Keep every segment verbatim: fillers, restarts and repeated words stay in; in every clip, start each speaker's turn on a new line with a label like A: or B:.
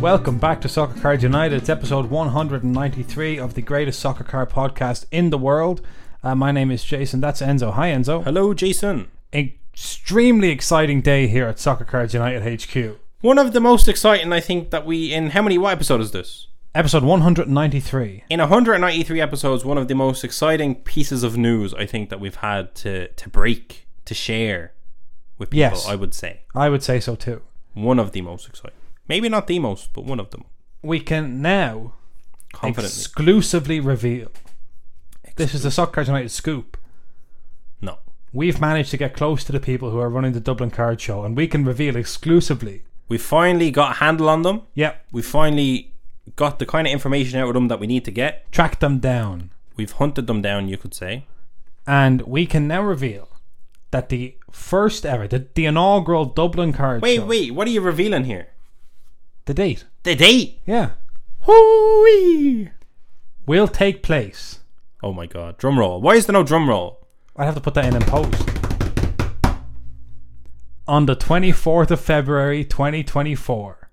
A: welcome back to Soccer Cards United. It's episode one hundred ninety-three of the greatest soccer card podcast in the world. Uh, my name is Jason, that's Enzo. Hi Enzo.
B: Hello Jason.
A: Extremely exciting day here at Soccer Cards United H Q.
B: One of the most exciting, I think, that we, in how many, what episode is this?
A: Episode one hundred ninety-three.
B: In one hundred ninety-three episodes, one of the most exciting pieces of news, I think, that we've had to, to break, to share with people,
A: Yes.
B: I would say.
A: I would say so too.
B: One of the most exciting. Maybe not the most, but one of them.
A: We can now
B: Confidently.
A: exclusively reveal. This is the Soccer Cards United scoop.
B: No.
A: We've managed to get close to the people who are running the Dublin Card Show, and we can reveal exclusively.
B: We finally got a handle on them.
A: Yep.
B: We finally got the kind of information out of them that we need to get.
A: Tracked them down.
B: We've hunted them down, you could say.
A: And we can now reveal that the first ever, the, the inaugural Dublin Card
B: Wait,
A: Show.
B: wait, what are you revealing here?
A: The date.
B: The date!
A: Yeah.
B: Hooey!
A: Will take place.
B: Oh my god. Drum roll. Why is there no drum roll?
A: I'd have to put that in in post. On the twenty-fourth of February, twenty twenty-four.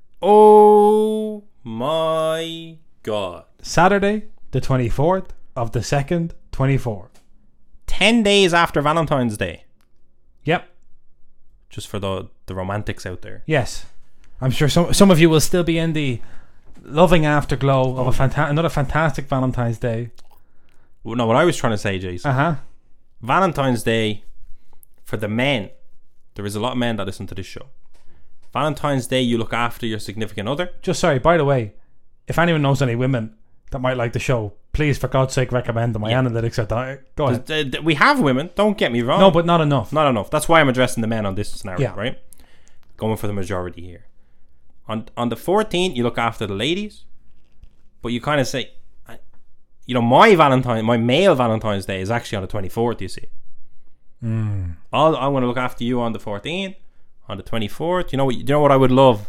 B: Oh my god.
A: Saturday, the twenty-fourth of the second, twenty-four.
B: Ten days after Valentine's Day.
A: Yep.
B: Just for the the romantics out there.
A: Yes. I'm sure some some of you will still be in the loving afterglow of a fanta- another fantastic Valentine's Day.
B: Well, no, what I was trying to say, Jason.
A: Uh-huh.
B: Valentine's Day, for the men, there is a lot of men that listen to this show. Valentine's Day, you look after your significant other.
A: Just sorry, by the way, if anyone knows any women that might like the show, please, for God's sake, recommend them. My
B: Yeah.
A: analytics are dying. Go ahead.
B: Th- th- We have women, don't get me wrong.
A: No, but not enough.
B: Not enough. That's why I'm addressing the men on this scenario,
A: Yeah.
B: right? Going for the majority here. On on the fourteenth, you look after the ladies, but you kind of say, I- you know, my Valentine, my male Valentine's Day is actually on the twenty-fourth. You see,
A: Mm.
B: I'll, I'm going to look after you on the fourteenth, on the twenty-fourth. You know what? You know what I would love?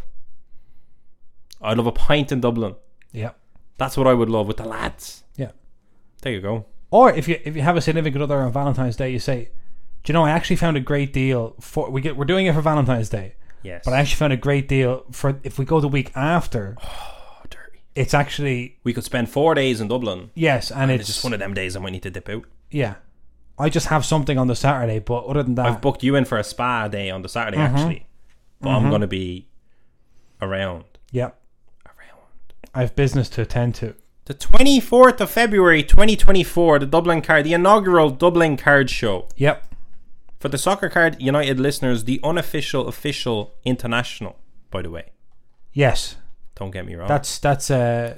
B: I'd love a pint in Dublin.
A: Yeah.
B: That's what I would love with the lads.
A: Yeah.
B: There you go.
A: Or if you if you have a significant other on Valentine's Day, you say, do you know, I actually found a great deal for we get we're doing it for Valentine's Day.
B: Yes.
A: But I actually found a great deal for if we go the week after.
B: Oh, dirty.
A: It's actually
B: We could spend four days in Dublin.
A: yes, and,
B: And
A: it's
B: it's just one of them days I might need to dip out.
A: yeah. I just have something on the Saturday, but other than that,
B: I've booked you in for a spa day on the Saturday,
A: Mhm.
B: actually. But I'm going to be around.
A: yeah,
B: Around.
A: I have business to attend to.
B: The twenty-fourth of February, twenty twenty-four, the Dublin Card, the inaugural Dublin Card Show.
A: Yep.
B: For the Soccer Card United listeners, the unofficial, official, international, by the way.
A: Yes.
B: Don't get me wrong.
A: That's that's uh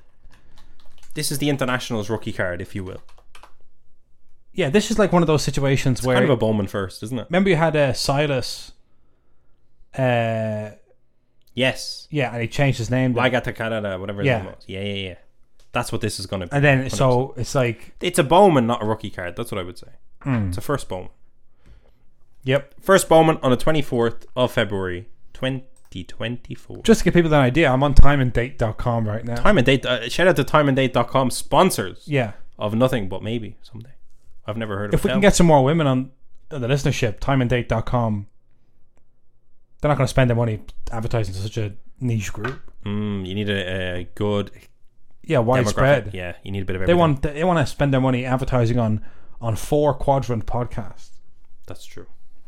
B: this is the international's rookie card, if you will.
A: yeah. This is like one of those situations
B: It's
A: where
B: kind of a Bowman first, isn't it?
A: remember you had uh, Silas. Uh,
B: Yes.
A: yeah, and he changed his name. then.
B: Lagata Canada, whatever his
A: Yeah.
B: name was. Yeah, yeah, yeah. That's what this is going to be.
A: And then
B: one hundred percent.
A: so it's like
B: It's a Bowman, not a rookie card. That's what I would say.
A: mm,
B: It's a first Bowman.
A: yep.
B: First Bowman on the twenty-fourth of February, twenty twenty-four.
A: Just to give people an idea, I'm on time and date dot com right now.
B: Time and Date. Uh, shout out to time and date dot com, sponsors
A: Yeah.
B: of nothing but maybe someday. I've never heard of
A: If we
B: them.
A: can get some more women on the listenership, time and date dot com, they're not going to spend their money advertising to such a niche group.
B: Mm, you need a, a good
A: Yeah, widespread.
B: demographic. Yeah, you need a bit of
A: They
B: everything.
A: want they want to spend their money advertising on on four quadrant podcasts.
B: That's true.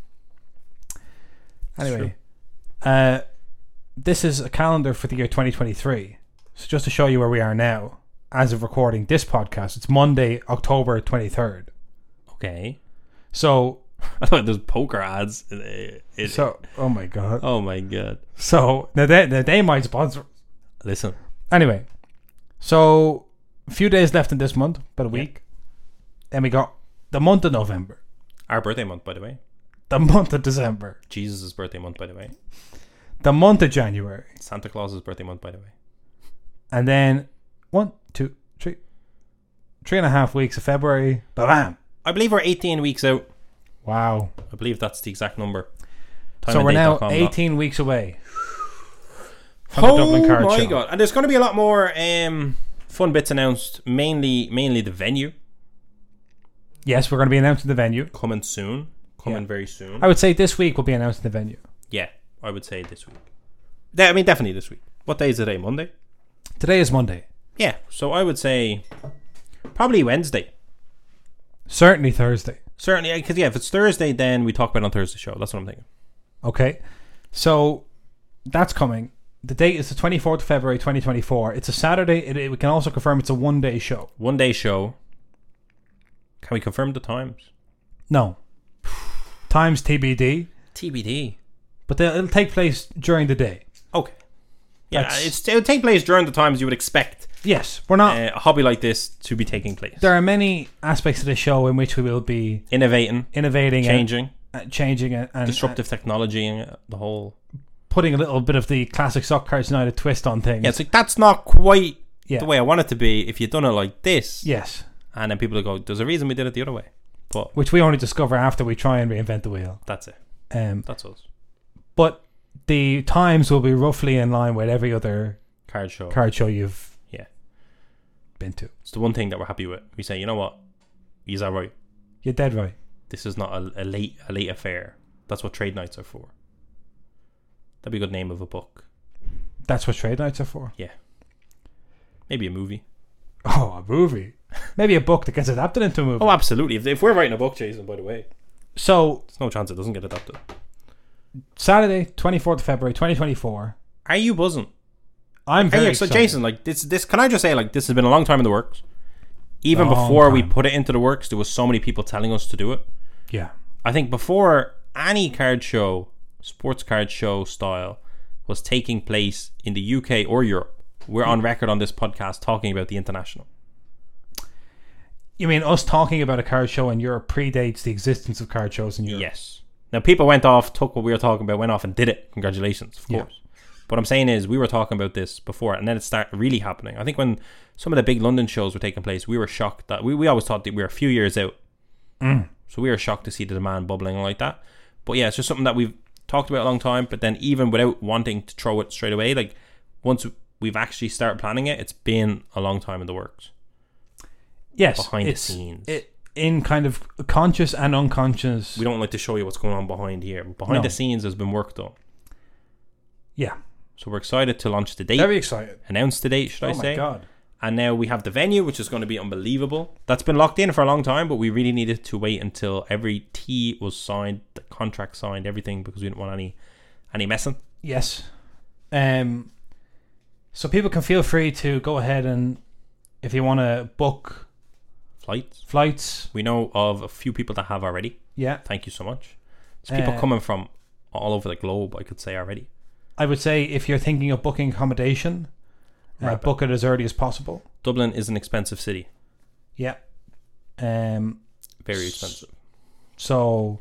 A: Anyway, uh, this is a calendar for the year twenty twenty-three. So just to show you where we are now, as of recording this podcast, it's Monday, October twenty-third.
B: Okay.
A: So,
B: I thought there's poker ads. It- it-
A: so oh my god.
B: oh my god.
A: So now they, now they might sponsor.
B: Listen.
A: Anyway, so a few days left in this month, about a
B: Yeah.
A: week. Then we got the month of November,
B: Our birthday month, by the way.
A: the month of December,
B: Jesus' birthday month, by the way.
A: the month of January,
B: Santa Claus's birthday month, by the way.
A: and then one, two, three, three and a half weeks of February. Bam!
B: I believe we're eighteen weeks out.
A: Wow.
B: I believe that's the exact number.
A: So we're now
B: time and date dot com, not-
A: eighteen weeks away from the
B: Oh
A: Dublin Card
B: my
A: Show.
B: god! And there's going to be a lot more um, fun bits announced. Mainly, mainly the venue
A: Yes, we're going to be announcing the venue.
B: coming soon. Coming
A: Yeah.
B: very soon.
A: I would say this week we'll be announcing the venue.
B: Yeah, I would say this week. Yeah, I mean, definitely this week. What day is it today? Monday?
A: Today is Monday.
B: Yeah, so I would say probably Wednesday.
A: Certainly Thursday.
B: Certainly, because yeah, if it's Thursday, then we talk about it on Thursday show. That's what I'm thinking.
A: Okay. So that's coming. The date is the twenty-fourth of February twenty twenty-four. It's a Saturday. It, it, we can also confirm it's a one-day show.
B: One day show. Can we confirm the times?
A: No. Times T B D.
B: T B D.
A: But they'll- it'll take place during the day.
B: Okay. Yeah,
A: That's-
B: it's, it'll take place during the times you would expect
A: Yes, we're not.
B: uh, a hobby like this to be taking place.
A: There are many aspects of the show in which we will be
B: Innovating,
A: innovating,
B: changing,
A: and, uh, changing, and, and
B: disruptive technology, and uh, the whole.
A: putting a little bit of the classic Soccer Cards United twist on things.
B: Yeah, it's like that's not quite
A: Yeah.
B: the way I want it to be. If you'd done it like this,
A: Yes,
B: and then people would go, "There's a reason we did it the other way." But
A: which we only discover after we try and reinvent the wheel.
B: that's it.
A: Um,
B: That's us.
A: but the times will be roughly in line with every other
B: Card show.
A: card show you've
B: Yeah.
A: been to.
B: It's the one thing that we're happy with. We say, you know what, he's all right.
A: You're dead right.
B: This is not a, a late a late affair. That's what trade nights are for. That'd be a good name of a book.
A: That's what trade nights are for.
B: Maybe a movie.
A: Oh, a movie. Maybe a book that gets adapted into a movie.
B: Oh, absolutely. If, if we're writing a book, Jason, by the way,
A: So
B: there's no chance it doesn't get adapted.
A: Saturday, twenty-fourth of February, twenty twenty-four.
B: Are you buzzing?
A: I'm
B: Are
A: very
B: you, so,
A: excited.
B: Jason, like this, this. Can I just say, like, this has been a long time in the works. Even
A: Long
B: before we
A: time.
B: put it into the works, there was so many people telling us to do it.
A: Yeah.
B: I think before any card show, sports card show style, was taking place in the U K or Europe, we're on record on this podcast talking about the international.
A: You mean us talking about a card show in Europe predates the existence of card shows in Europe?
B: Yes. Now, people went off, took what we were talking about, went off and did it. Congratulations, of
A: Yeah.
B: course. What I'm saying is, we were talking about this before, and then it started really happening. I think when some of the big London shows were taking place, we were shocked that we, we always thought that we were a few years out.
A: Mm.
B: So we were shocked to see the demand bubbling like that. But yeah, it's just something that we've talked about a long time. But then, even without wanting to throw it straight away, like once we've actually started planning it, it's been a long time in the works.
A: Yes.
B: Behind the
A: it's,
B: scenes.
A: It, in kind of conscious and unconscious.
B: We don't like to show you what's going on behind here. Behind
A: No.
B: the scenes has been work done.
A: Yeah.
B: So we're excited to launch the date.
A: Very excited.
B: Announce the date, should
A: Oh
B: I
A: my
B: say?
A: God.
B: And now we have the venue, which is going to be unbelievable. That's been locked in for a long time, but we really needed to wait until every T was signed, the contract signed, everything, because we didn't want any any messing.
A: Yes. Um. So people can feel free to go ahead and, if you want to book
B: Flights.
A: flights,
B: We know of a few people that have already.
A: yeah,
B: Thank you so much. There's people
A: Uh,
B: coming from all over the globe, I could say already.
A: I would say if you're thinking of booking accommodation, uh,
B: Wrap it.
A: book it as early as possible.
B: Dublin is an expensive city.
A: Yeah. Um.
B: Very expensive.
A: So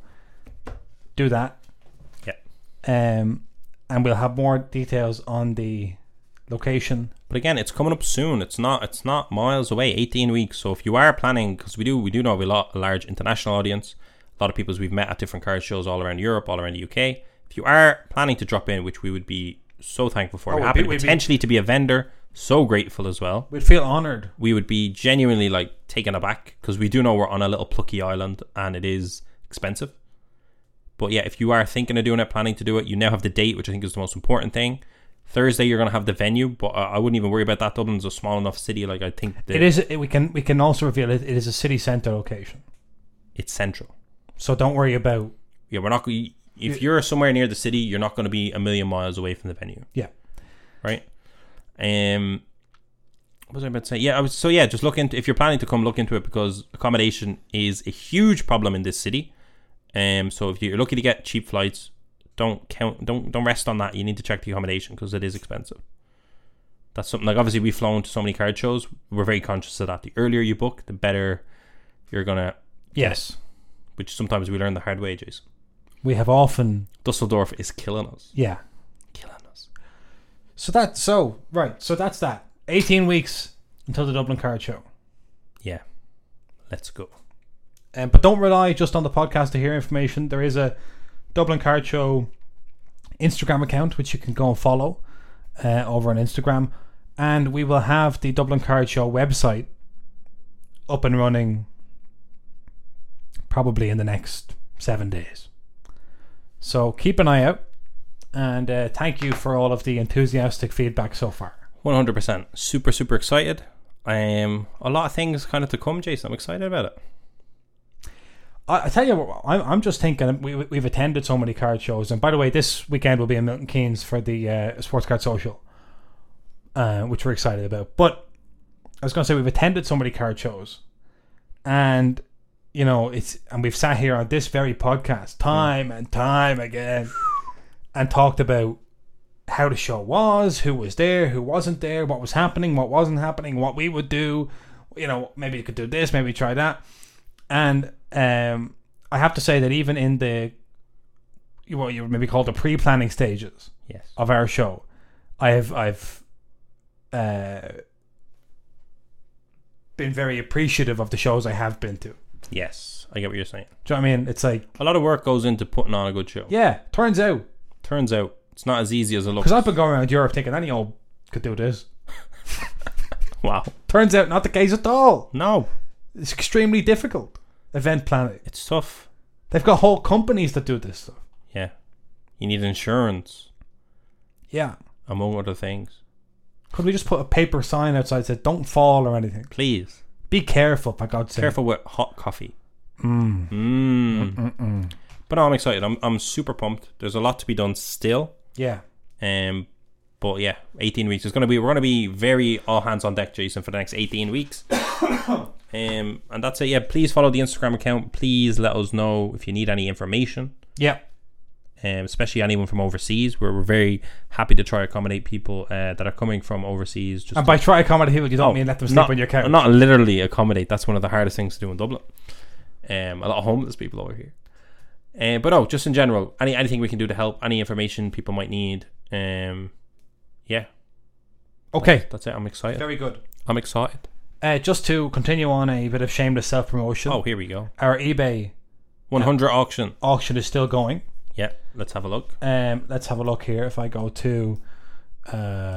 A: do that.
B: Yeah.
A: Um. And we'll have more details on the location.
B: But again, it's coming up soon. It's not. It's not miles away. eighteen weeks. So if you are planning, because we do, we do know we have a, lot, a large international audience. A lot of people we've met at different card shows all around Europe, all around the U K. If you are planning to drop in, which we would be so thankful for,
A: Oh,
B: we're
A: we'd
B: happy
A: be-
B: to
A: we'd be-
B: potentially to be a vendor. So grateful as well.
A: We'd feel honoured.
B: We would be genuinely like taken aback because we do know we're on a little plucky island and it is expensive. But yeah, if you are thinking of doing it, planning to do it, you now have the date, which I think is the most important thing. Thursday, you're going to have the venue, but I I wouldn't even worry about that. Dublin's a small enough city. Like I think that
A: It is. It, we can. We can also reveal it. It is a city centre location.
B: it's central.
A: So don't worry about.
B: Yeah, we're not. If you're somewhere near the city, you're not going to be a million miles away from the venue.
A: Yeah.
B: Right. Um. What was I about to say? Yeah, I was. So yeah, just look into if you're planning to come, look into it because accommodation is a huge problem in this city. Um. So if you're looking to get cheap flights, don't count. Don't don't rest on that. You need to check the accommodation because it is expensive. That's something like obviously we've flown to so many card shows. We're very conscious of that. The earlier you book, the better you're gonna.
A: Yes.
B: Which sometimes we learn the hard way, Jason.
A: We have often.
B: Dusseldorf is killing us.
A: Yeah.
B: Killing us.
A: So that. So right. So that's that. eighteen weeks until the Dublin Card Show.
B: Yeah. Let's go.
A: Um, but don't rely just on the podcast to hear information. There is a Dublin Card Show Instagram account which you can go and follow uh, over on Instagram, and we will have the Dublin Card Show website up and running probably in the next seven days. So keep an eye out. And uh, thank you for all of the enthusiastic feedback so far.
B: one hundred percent. Super, super excited. Um, a lot of things kind of to come, Jason. I'm excited about it.
A: I, I tell you what, I'm, I'm just thinking, we, we've attended so many card shows. And by the way, this weekend will be in Milton Keynes for the uh, Sports Card Social, uh, which we're excited about. But I was going to say, we've attended so many card shows. And, you know, it's and we've sat here on this very podcast time and time again and talked about how the show was, who was there, who wasn't there, what was happening, what wasn't happening, what we would do. You know, maybe you could do this, maybe try that. And um, I have to say that even in the, what you would maybe call the pre-planning stages
B: Yes.
A: of our show, I've I've uh, been very appreciative of the shows I have been to.
B: Yes, I get what you're saying.
A: Do you know what I mean? It's like,
B: A lot of work goes into putting on a good show.
A: yeah, turns out,
B: Turns out it's not as easy as it looks.
A: because I've been going around Europe thinking any old could do this.
B: Wow.
A: Turns out not the case at all.
B: No,
A: It's extremely difficult. Event planning.
B: it's tough.
A: They've got whole companies that do this stuff.
B: Yeah. You need insurance,
A: Yeah.
B: among other things.
A: Could we just put a paper sign outside that said "Don't fall" or anything?
B: Please.
A: Be careful, for God's sake.
B: Careful with hot coffee.
A: Mm.
B: Mm.
A: Mm-mm.
B: But no, I'm excited. I'm I'm super pumped. There's a lot to be done still.
A: Yeah.
B: Um, but yeah, eighteen weeks. It's gonna be. We're gonna be very all hands on deck, Jason, for the next eighteen weeks. um, and that's it. Yeah, please follow the Instagram account. Please let us know if you need any information.
A: Yeah.
B: Um, especially anyone from overseas. We're, we're very happy to try to accommodate people uh, that are coming from overseas. Just
A: And by try accommodate people, you don't
B: Oh,
A: mean let them sleep
B: not,
A: on your couch.
B: Not literally accommodate. That's one of the hardest things to do in Dublin. Um, a lot of homeless people over here. Um, but no, just in general, any anything we can do to help, any information people might need. Um, yeah.
A: Okay.
B: That's, that's it. I'm excited.
A: Very good.
B: I'm excited.
A: Uh, just to continue on a bit of shameless self-promotion.
B: Oh, here we go.
A: Our eBay
B: one hundred auction.
A: auction is still going.
B: Yeah, let's have a look.
A: Um, let's have a look here. If I go to, uh,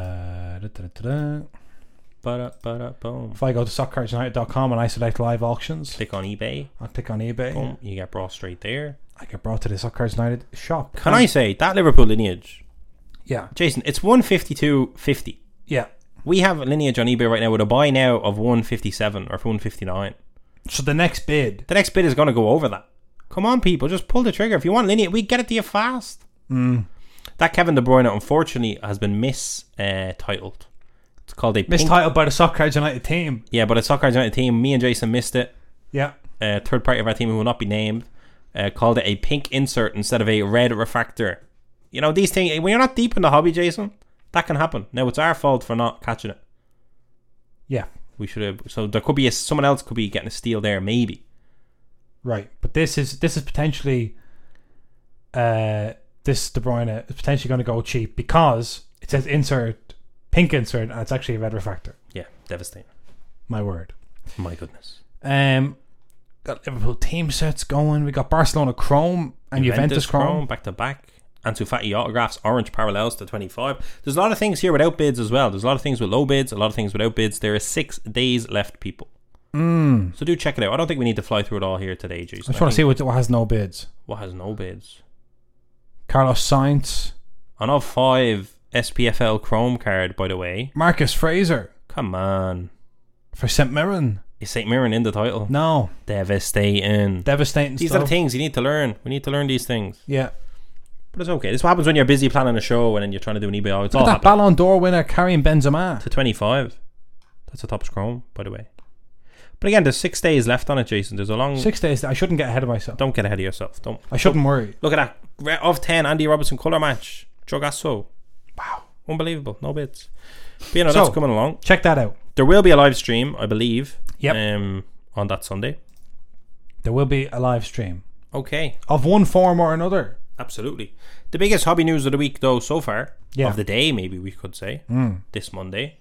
A: da, da, da, da,
B: Ba-da, ba-da, boom.
A: if I go to soccer cards united dot com and I select live auctions,
B: Click on eBay.
A: I'll click on eBay.
B: Boom. You get brought straight there.
A: I get brought to the Soccer Cards United shop.
B: Can I say that Liverpool lineage,
A: Yeah,
B: Jason? It's one fifty-two fifty.
A: yeah.
B: We have a lineage on eBay right now with a buy now of one fifty-seven or one fifty-nine.
A: So the next bid,
B: The next bid is going to go over that. Come on, people, just pull the trigger. If you want lineage, we get it to you fast.
A: mm,
B: That Kevin De Bruyne, unfortunately, has been mis-titled. It's called a pink.
A: mistitled by the Soccer Cards United team.
B: Yeah, but a Soccer United team. Me and Jason missed it.
A: Yeah,
B: Uh, third party of our team who will not be named uh, called it a pink insert instead of a red refractor. You know, these things, when you're not deep in the hobby, Jason, that can happen. Now, it's our fault for not catching it.
A: yeah,
B: We should have. So there could be a, someone else could be getting a steal there, maybe.
A: right. But this is this is potentially, uh, this De Bruyne is potentially going to go cheap because it says insert, pink insert, and it's actually a red refractor.
B: Yeah, devastating.
A: My word.
B: My goodness.
A: Um, got Liverpool team sets going. We got Barcelona Chrome and Juventus, Chrome.
B: back to back. Ansu Fati autographs, orange parallels to twenty-five. There's a lot of things here without bids as well. There's a lot of things with low bids, a lot of things without bids. There are six days left, people.
A: Mm.
B: So do check it out. I don't think we need to fly through it all here today, Jason.
A: I just want to see what, what has no bids.
B: what has no bids.
A: Carlos Sainz,
B: On all five S P F L Chrome card, by the way.
A: Marcus Fraser
B: Come on.
A: for Saint Mirren.
B: Is Saint Mirren in the title?
A: No,
B: Devastating.
A: devastating
B: These
A: stuff.
B: are the things you need to learn. We need to learn these things.
A: Yeah.
B: But it's okay. This is what happens when you're busy planning a show and then you're trying to do an eBay. Oh, it's
A: Look
B: all
A: at that
B: happening.
A: Ballon d'Or winner, Karim Benzema.
B: To twenty-five. That's a top Chrome, by the way. But again, there's six days left on it, Jason. There's a long...
A: Six days. I shouldn't get ahead of myself.
B: Don't get ahead of yourself. Don't.
A: I shouldn't worry.
B: Look at that. Re- Of ten, Andy Robertson colour match. Jogasso.
A: Wow.
B: Unbelievable. No bids. But you know,
A: So-
B: that's coming along.
A: Check that out.
B: There will be a live stream, I believe.
A: Yep.
B: Um, on that Sunday.
A: There will be a live stream
B: Okay.
A: of one form or another.
B: Absolutely. The biggest hobby news of the week, though, so far,
A: Yeah.
B: of the day, maybe we could say,
A: Mm.
B: this Monday,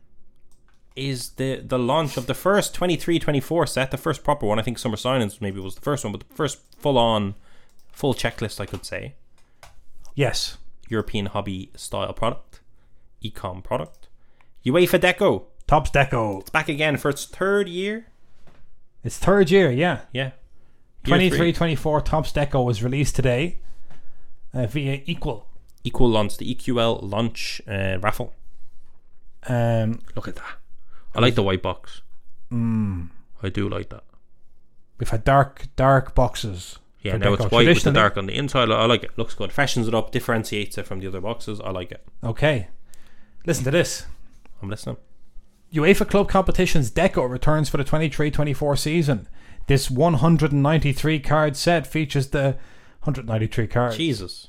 B: is the the launch of the first twenty-three twenty-four set, the first proper one. I think Summer Signings maybe was the first one, but the first full-on, full checklist, I could say.
A: Yes.
B: European hobby style product, e-com product. UEFA Deco,
A: Topps Deco.
B: it's back again for its third year.
A: It's third year, yeah.
B: Yeah. Year
A: twenty-three
B: three.
A: twenty-four Topps Deco was released today uh, via Equal.
B: Equal launch, the E Q L launch uh, raffle.
A: Um,
B: Look at that. I like the white box.
A: Mm,
B: I do like that.
A: we've had dark, dark boxes.
B: Yeah,
A: for
B: now
A: Deco.
B: it's white with the
A: Traditionally-
B: dark on the inside. I like it. Looks good. Freshens it up, differentiates it from the other boxes. I like it.
A: Okay. Listen to this.
B: I'm listening.
A: UEFA Club Competitions Deco returns for the twenty-three twenty-four season. This one hundred ninety-three card set features the one hundred ninety-three cards.
B: Jesus.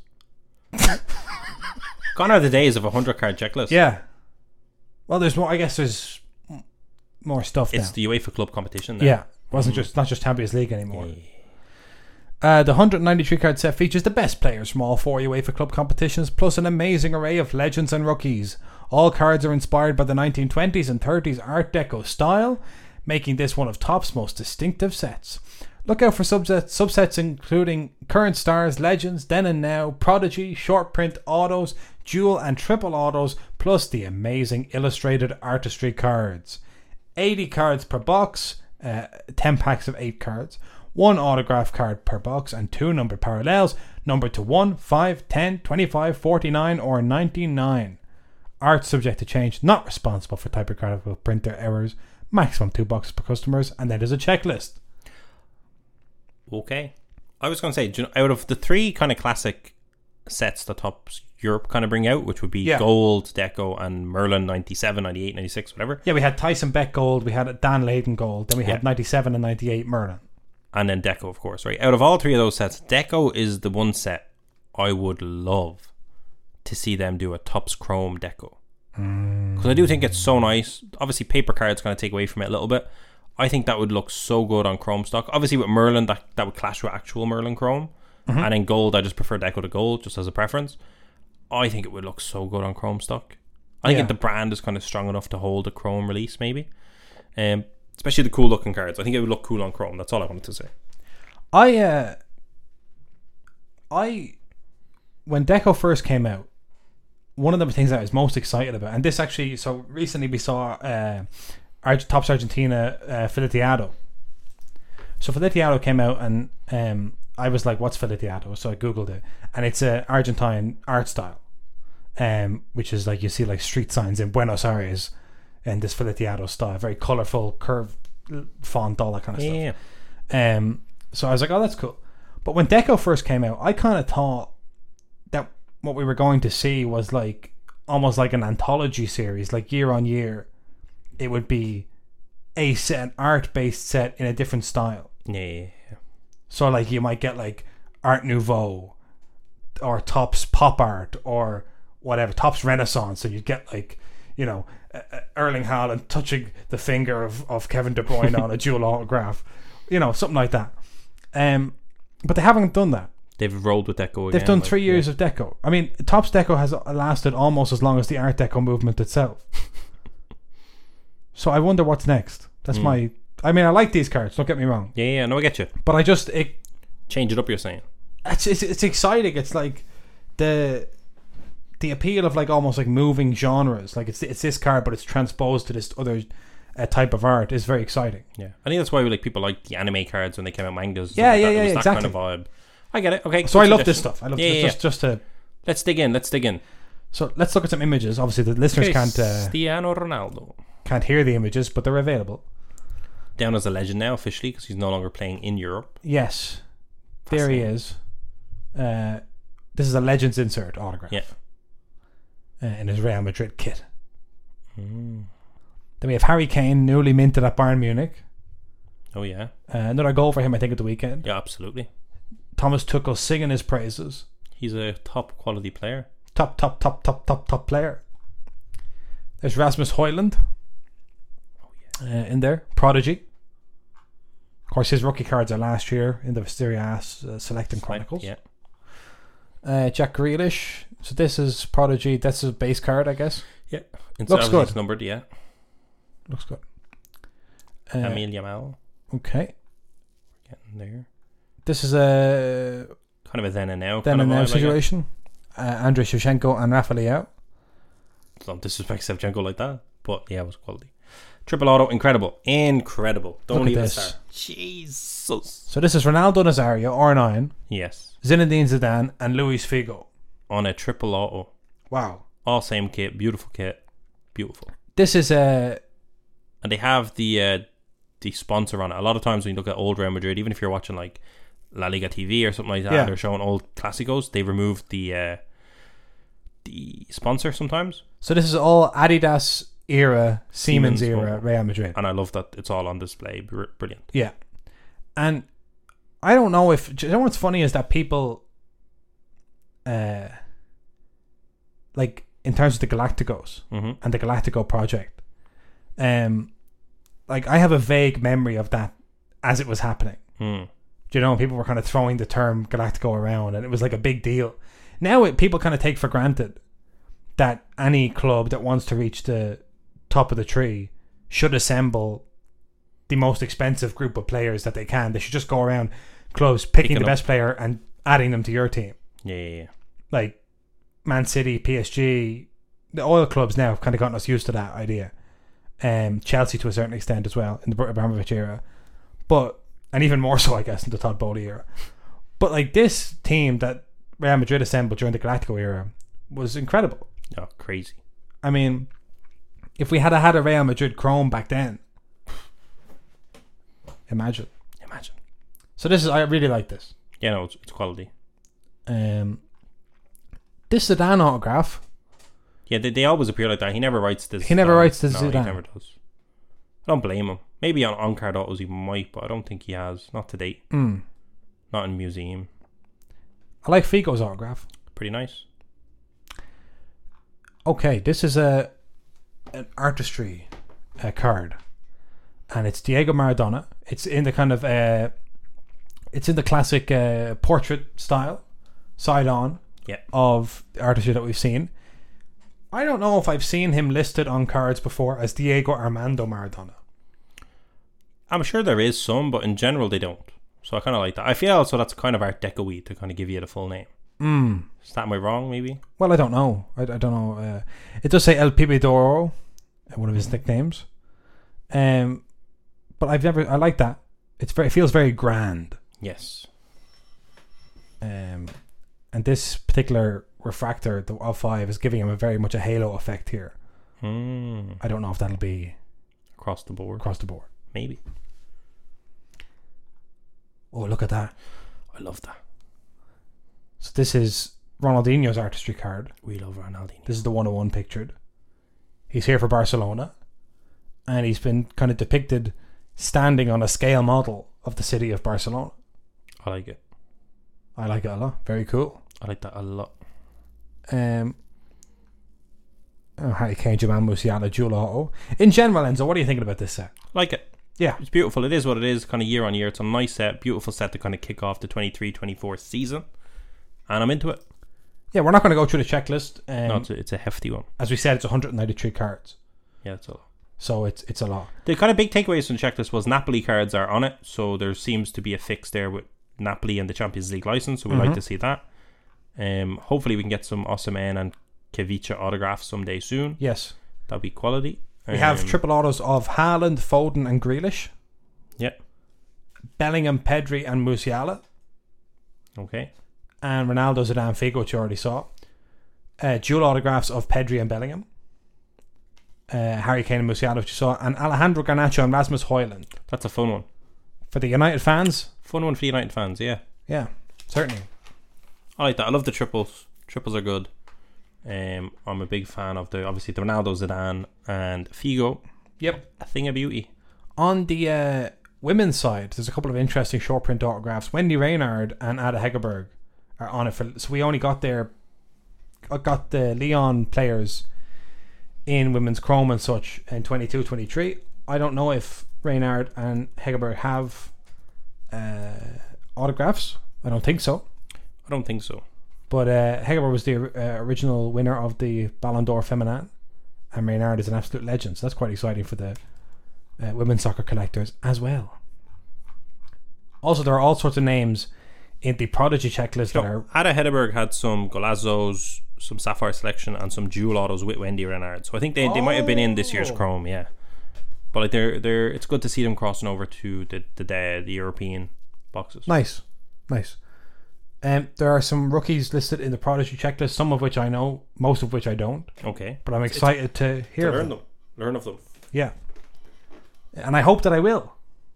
B: Gone are the days of a hundred card checklist.
A: Yeah. Well, there's more. I guess there's m- more stuff
B: It's
A: now.
B: the UEFA Club competition now.
A: Yeah. It wasn't just not just Champions League anymore.
B: Yeah.
A: Uh, the one hundred ninety-three card set features the best players from all four UEFA Club competitions, plus an amazing array of legends and rookies. All cards are inspired by the nineteen twenties and thirties Art Deco style, making this one of Topps most distinctive sets. Look out for subsets, subsets including current stars, legends, then and now, prodigy, short print autos, dual and triple autos, plus the amazing illustrated artistry cards. eighty cards per box, uh, ten packs of eight cards, one autograph card per box, and two numbered parallels, numbered to one, five, ten, twenty-five, forty-nine, or ninety-nine. Art subject to change, not responsible for typographical printer errors, maximum two boxes per customers, and then there's a checklist.
B: Okay. I was going to say, do you know, out of the three kind of classic sets that Topps Europe kind of bring out, which would be
A: Yeah.
B: Gold, Deco, and Merlin ninety-seven, ninety-eight, ninety-six, whatever.
A: Yeah, we had Tyson Beck Gold, we had Dan Layden Gold, then we had
B: Yeah.
A: ninety-seven and ninety-eight Merlin.
B: And then Deco, of course, right? Out of all three of those sets, Deco is the one set I would love to see them do a Topps Chrome Deco. Because I do think it's so nice. Obviously, paper cards kind of take away from it a little bit. I think that would look so good on Chrome stock. Obviously, with Merlin, that, that would clash with actual Merlin Chrome. Mm-hmm. And in Gold, I just prefer Deco to Gold, just as a preference. I think it would look so good on Chrome stock. I think
A: Yeah.
B: if the brand is kind of strong enough to hold a Chrome release, maybe. Um, especially the cool looking cards. I think it would look cool on Chrome. That's all I wanted to say.
A: I, uh, I, when Deco first came out, one of the things that I was most excited about, and this actually, so recently we saw uh, Arge- Topps Argentina uh, Filetiado. So Filetiado came out, and um, I was like, what's Filetiado? So I googled it, and it's a Argentine art style, um, which is like you see like street signs in Buenos Aires, and this Filetiado style, very colourful, curved font, all that kind of stuff.
B: Yeah.
A: Um, so I was like, oh, that's cool. But when Deco first came out, I kind of thought that what we were going to see was like almost like an anthology series, like year on year, it would be a set, an art-based set in a different style.
B: Yeah.
A: So like you might get like Art Nouveau or Topps Pop Art or whatever, Topps Renaissance, and you'd get like, you know, uh, uh, Erling Haaland touching the finger of, of Kevin De Bruyne on a dual autograph, you know, something like that. Um, but they haven't done that.
B: They've rolled with Deco again.
A: They've done
B: like,
A: three years
B: yeah.
A: of Deco. I mean, Topps Deco has lasted almost as long as the Art Deco movement itself. So I wonder what's next. That's
B: Mm.
A: my... I mean, I like these cards, don't get me wrong.
B: Yeah, yeah, no, I get you.
A: But I just... It,
B: Change it up, you're saying.
A: it's, it's, it's exciting. It's like the... The appeal of like almost like moving genres. Like it's it's this card, but it's transposed to this other uh, type of art is very exciting.
B: Yeah. I think that's why like people like the anime cards when they came out, mangas.
A: Yeah,
B: like
A: yeah,
B: that.
A: yeah,
B: It was that
A: exactly.
B: kind of vibe. I get it. Okay.
A: So
B: good
A: I love this
B: suggestion.
A: stuff. I love
B: Yeah,
A: this,
B: yeah,
A: just just to...
B: Let's dig in. Let's dig in.
A: So let's look at some images. Obviously, the listeners can't uh,
B: Cristiano Ronaldo.
A: can't hear the images, but they're available.
B: Down as a legend now officially because he's no longer playing in Europe.
A: Yes, there he is. Uh, this is a Legends insert autograph.
B: Yeah.
A: Uh, in his Real Madrid kit.
B: Mm.
A: Then we have Harry Kane, newly minted at Bayern Munich.
B: Oh yeah.
A: Uh, another goal for him, I think, at the weekend.
B: Yeah, absolutely.
A: Thomas Tuchel singing his praises.
B: He's a top quality player.
A: Top, top, top, top, top, top player. There's Rasmus Højlund.
B: Oh yeah.
A: Uh, in there. Prodigy. Of course, his rookie cards are last year in the Visteria uh, Selecting Chronicles.
B: Yeah.
A: Uh, Jack Grealish. So this is Prodigy. That's his base card, I guess.
B: Yeah.
A: Looks good.
B: It's numbered. Yeah.
A: Looks good. Uh,
B: Lamine Yamal.
A: okay.
B: Getting there.
A: This is a
B: Kind of a then and now.
A: then
B: kind
A: and
B: of
A: now
B: vibe, I guess.
A: situation. Uh, Andrei Shevchenko and Rafa Leao.
B: Don't disrespect Shevchenko like that, but yeah, it was quality. Triple auto, incredible, incredible. Don't
A: Look at
B: even
A: this.
B: start. Jesus.
A: So this is Ronaldo Nazario, R nine,
B: Yes.
A: Zinedine Zidane, and Luis Figo.
B: on a triple auto.
A: Wow.
B: All same kit, beautiful kit, beautiful.
A: This is a...
B: And they have the uh, the sponsor on it. A lot of times when you look at old Real Madrid, even if you're watching like La Liga T V or something like that,
A: Yeah.
B: they're showing old Clásicos, they removed the uh, the sponsor sometimes.
A: So this is all Adidas era, Siemens,
B: Siemens
A: era,
B: logo.
A: Real Madrid.
B: And I love that it's all on display. Br- Brilliant.
A: Yeah. And I don't know if... Do you know what's funny is that people... Uh, like, in terms of the Galacticos
B: Mm-hmm.
A: and the Galactico project, um, like, I have a vague memory of that as it was happening.
B: Mm.
A: Do you know, people were kind of throwing the term Galactico around and it was like a big deal. Now it, people kind of take for granted that any club that wants to reach the top of the tree should assemble the most expensive group of players that they can. They should just go around clubs picking
B: Picking
A: the
B: up.
A: best player and adding them to your team.
B: Yeah, yeah, yeah.
A: Like Man City, P S G, the oil clubs now have kind of gotten us used to that idea. Um, Chelsea to a certain extent as well in the Abramovich era, but and even more so, I guess, in the Todd Bowley era. But like this team that Real Madrid assembled during the Galactico era was incredible.
B: Oh, crazy.
A: I mean, if we had a, had a Real Madrid Chrome back then, imagine.
B: Imagine.
A: So this is I really like this.
B: Yeah, no, it's, it's quality.
A: Um, this Zidane autograph.
B: Yeah, they, they always appear like that. He never writes this.
A: He never
B: down.
A: writes the
B: no,
A: Zidane.
B: He never does. I don't blame him. Maybe on on-card autos he might, but I don't think he has. Not to date.
A: Mm.
B: Not in museum.
A: I like Figo's autograph.
B: Pretty nice.
A: Okay, this is a an artistry uh, card, and it's Diego Maradona. It's in the kind of uh, it's in the classic uh, portrait style, side on,
B: Yeah.
A: of the artistry that we've seen. I don't know if I've seen him listed on cards before as Diego Armando Maradona.
B: I'm sure there is some, but in general they don't. So I kind of like that. I feel also that's kind of Art Deco-y to kind of give you the full name.
A: Mm.
B: Is that am I wrong? Maybe.
A: Well, I don't know. I, I don't know. Uh, it does say El Pibe d'Oro, uh, one of his nicknames. Um, but I've never. I like that. It's very. It feels very grand.
B: Yes.
A: Um, and this particular refractor, the of five, is giving him a very much a halo effect here.
B: Hmm.
A: I don't know if that'll be
B: Across the board.
A: across the board.
B: Maybe.
A: Oh, look at that!
B: I love that.
A: So this is Ronaldinho's artistry card.
B: We love Ronaldinho.
A: This is the one oh one pictured. He's here for Barcelona, and he's been kind of depicted standing on a scale model of the city of Barcelona.
B: I like it.
A: I like it a lot. Very cool.
B: I like that a lot.
A: Um, oh, Harry Kane, Jamal Musiala, Jewel Auto. In general, Enzo, what are you thinking about this set?
B: Like it.
A: Yeah.
B: It's beautiful. It is what it is, kind of year on year. It's a nice set, beautiful set to kind of kick off the twenty-three twenty-four season. And I'm into it.
A: Yeah, we're not going to go through the checklist. Um,
B: no, it's a, it's a hefty one.
A: as we said, it's one hundred ninety-three cards.
B: Yeah, it's a lot.
A: So it's it's a lot.
B: The kind of big takeaways from the checklist was Napoli cards are on it. So there seems to be a fix there with Napoli and the Champions League license. So we
A: Mhm.
B: like to see that. Um, hopefully we can get some Osimhen and Kevicha autographs someday soon.
A: Yes.
B: That'll be quality.
A: We have
B: Um,
A: triple autos of Haaland, Foden and Grealish.
B: Yeah.
A: Bellingham, Pedri and Musiala.
B: Okay.
A: And Ronaldo, Zidane, Figo, which you already saw. Uh, dual autographs of Pedri and Bellingham. Uh, Harry Kane and Musiala, which you saw. And Alejandro Garnacho and Rasmus Højlund.
B: That's a fun one.
A: For the United fans,
B: Fun one for the United fans, yeah.
A: yeah, certainly.
B: I like that. I love the triples. Triples are good. Um, I'm a big fan of the obviously the Ronaldo, Zidane, and Figo.
A: Yep.
B: A thing of beauty.
A: On the uh, women's side, there's a couple of interesting short print autographs. Wendy Reynard and Ada Hegerberg are on it. For, so we only got their got the Leon players in women's chrome and such in twenty-two twenty-three. I don't know if Reynard and Hegerberg have uh, autographs. I don't think so.
B: I don't think so.
A: But uh, Hegerberg was the uh, original winner of the Ballon d'Or Feminine, and Reynard is an absolute legend. So that's quite exciting for the uh, women's soccer collectors as well. Also, there are all sorts of names in the Prodigy checklist that are...
B: So, Ada Hegerberg had some Golazzos, some Sapphire Selection, and some Dual Autos with Wendy Renard. So I think they, they might have been in this year's
A: Oh.
B: Chrome, yeah. But like they're they're it's good to see them crossing over to the the the, the European boxes.
A: Nice, nice. Um, there are some rookies listed in the Prodigy checklist, some of which I know, most of which I don't.
B: Okay.
A: But I'm excited it's, to hear
B: to learn
A: them.
B: them. Learn of them.
A: Yeah. And I hope that I will.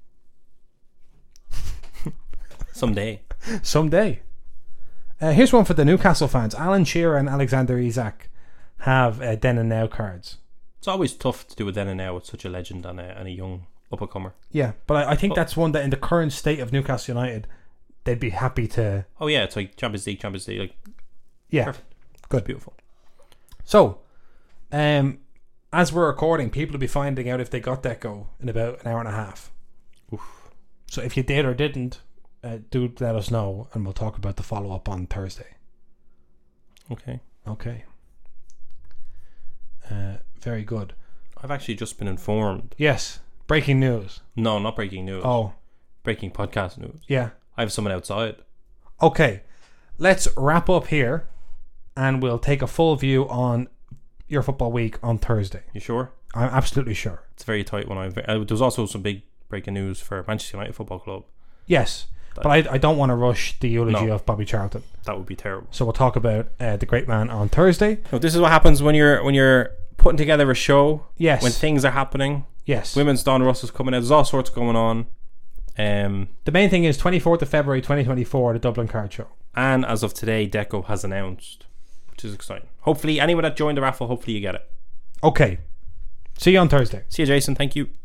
B: Someday.
A: Someday. Uh, here's one for the Newcastle fans. Alan Shearer and Alexander Isak have uh, then and now cards.
B: It's always tough to do with then and now with such a legend and a, and a young up-and-comer.
A: Yeah, but I, I think
B: oh.
A: that's one that in the current state of Newcastle United, they'd be happy to...
B: Oh yeah, it's like Champions League, Champions League. Like,
A: yeah,
B: perfect.
A: Good.
B: Beautiful.
A: So, um, as we're recording, people will be finding out if they got Deco in about an hour and a half.
B: Oof.
A: So if you did or didn't, uh, do let us know, and we'll talk about the follow-up on Thursday.
B: Okay.
A: Okay. Uh, very good.
B: I've actually just been informed.
A: Yes. Breaking news.
B: No, not breaking news.
A: Oh.
B: Breaking podcast news.
A: Yeah.
B: I have someone outside.
A: Okay. Let's wrap up here, and we'll take a full view on your football week on Thursday.
B: You sure?
A: I'm absolutely sure.
B: It's a very tight one. I uh, There's also some big breaking news for Manchester United Football Club.
A: Yes. But I, I don't want to rush the eulogy
B: No.
A: of Bobby Charlton.
B: That would be terrible.
A: So we'll talk about uh, the great man on Thursday.
B: No, this is what happens when you're when you're putting together a show.
A: Yes.
B: When things are happening.
A: Yes.
B: Women's Don Russ is coming out. There's all sorts going on. Um,
A: the main thing is twenty-fourth of February twenty twenty-four, the Dublin Card Show.
B: And as of today, Deco has announced, which is exciting. Hopefully, anyone that joined the raffle, hopefully you get it.
A: Okay. See you on Thursday.
B: See you, Jason. Thank you.